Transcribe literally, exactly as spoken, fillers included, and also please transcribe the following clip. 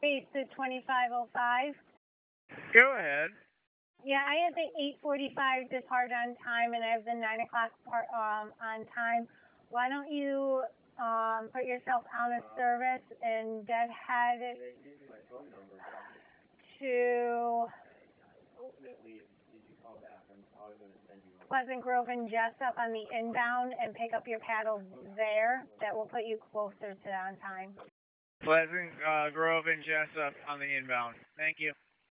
Base to twenty-five oh five. Go ahead. Yeah, I have the eight forty-five depart on time, and I have the nine o'clock part um, on time. Why don't you um, put yourself out of service and deadhead to Pleasant Grove and Jessup on the inbound and pick up your paddle there. That will put you closer to on time. Pleasant uh, Grove and Jessup on the inbound. Thank you.